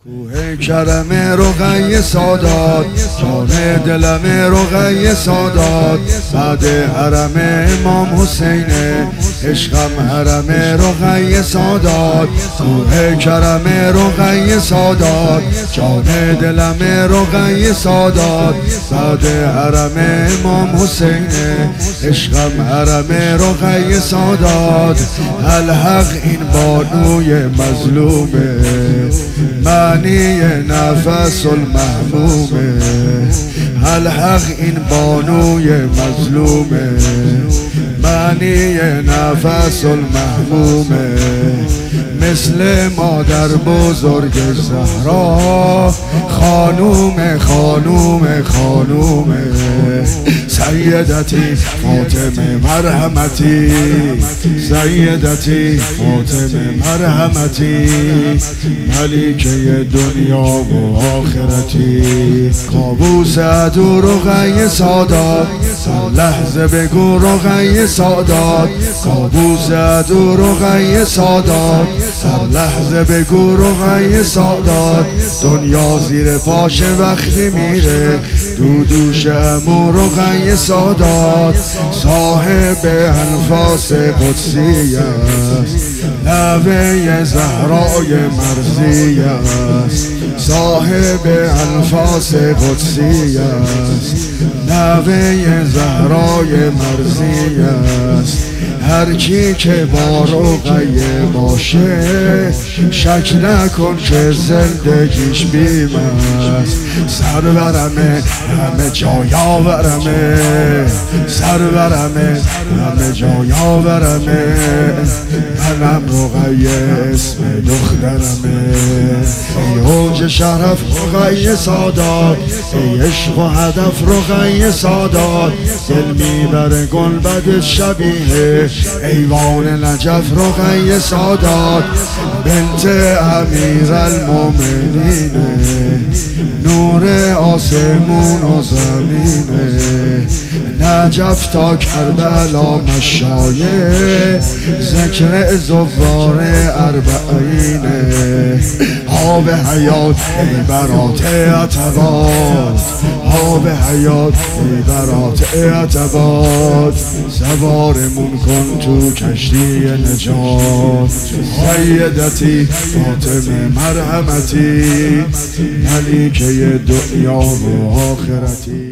کوه کرم رقیه سادات، جان دلم رقیه سادات، بعد حرم امام حسین عشقم حرم رقیه سادات. کوه کرم رقیه سادات، جان دلم رقیه سادات، بعد حرم امام حسین عشقم حرم رقیه سادات. الحق این بانوی مظلومه، معنی نفس المحمومه. الحق این بانوی مظلومه، معنی نفس المحمومه. مثل مادر بزرگ زهرا، خانوم خانوم خانوم سیدتی فاطمه مرحمتی، سیدتی فاطمه مرحمتی، ملکه دنیا و آخرتی. کابوس عدو رقیه سادات، لحظه بگو رقیه سادات. کابوس عدو رقیه سادات، لحظه بگو رقیه سادات. دنیا زیر پاش وقتی میره، دودوش امو رقیه سادات. صاحب انفاس قدسی است، نوه زهرای مرضی است. صاحب انفاس قدسی است، نوه زهرای مرضی است. هر کی که با رقیه باشه، شک نکن که زندگیش بیم است. سرورمه همه جای آورمه، سرورمه همه جای آورمه. منم رقیه اسم دخترمه. ای اوج شرف رقیه سادات، ای عشق و هدف رقیه سادات. دل میبره گلبد شبیه ایوان نجف رقیه سادات. بنت امیر المومنین، نور آسمون و زمینه. نجف تا کربلا مشایه، ذکر زوار اربعینه. آب حیات ای برات اعتباد، آب حیات ای برات اعتباد. سوارمون کن تو کشتی نجات، سیدتی فاطمه مرحمتی، ملکه دنیا و آخرتی.